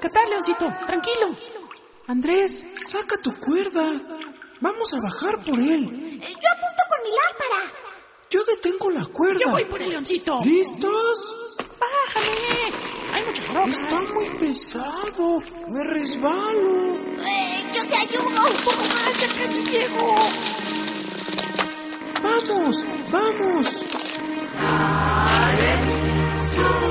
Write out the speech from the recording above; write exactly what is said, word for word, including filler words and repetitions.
rescatar, Leoncito. Tranquilo. Andrés, saca tu cuerda. Vamos a bajar por él. Eh, yo apunto con mi lámpara. Yo detengo la cuerda. Yo voy por el Leoncito. ¿Listos? Bájame. Hay muchas rocas. Está muy pesado. Me resbalo. Eh, yo te ayudo. Un poco más, ya casi llego. Vamos, vamos. ¡Sube!